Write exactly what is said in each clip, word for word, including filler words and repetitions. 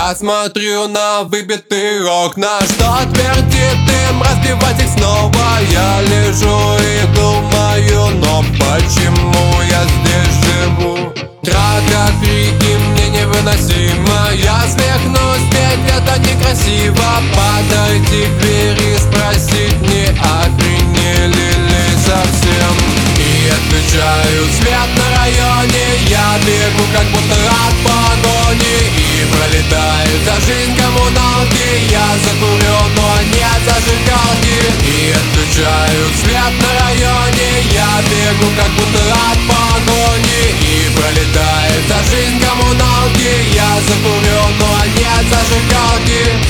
Я смотрю на выбитые окна, что твердит им разбивать их снова. Я лежу и думаю, но почему я здесь живу? Драка, крики, мне невыносимо. Я смехнусь, ведь это некрасиво. Подойти к двери, спросить, не охренели ли совсем? И отключаю свет на районе. Я бегу, как будто от погони. И пролетаю за жизнь коммуналки. Я закурю, но нет зажигалки. И отключаю свет на районе. Я бегу, как будто от погони. И пролетаю за жизнь коммуналки. Я закурю, но нет зажигалки.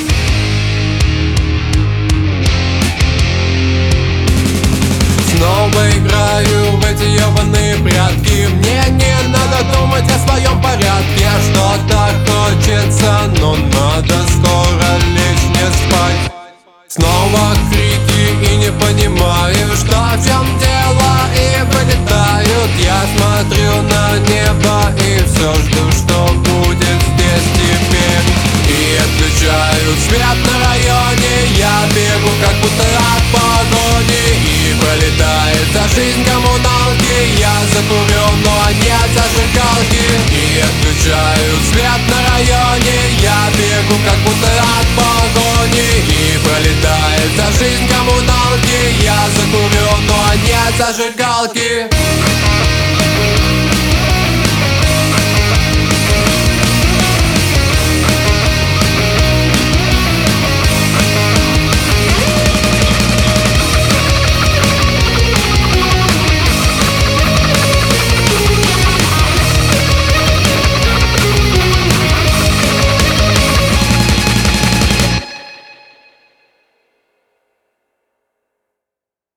Снова играю в эти ебаные прятки. Мне не надо думать о своем порядке. Что-то хочется, но надо скоро лечь, не спать. Снова крики и не понимаю, что в чем дело, и вылетают. Я смотрю на небо и все жду, что будет здесь теперь. И отключаю свет на районе. Я бегу, как будто от погони. И пролетает за жизнь коммуналки. Я закурю, но нет зажигалки. И отключаю свет на районе. Я бегу, как будто от погони. И пролетает за жизнь коммуналки. Я закурю, но нет зажигалки.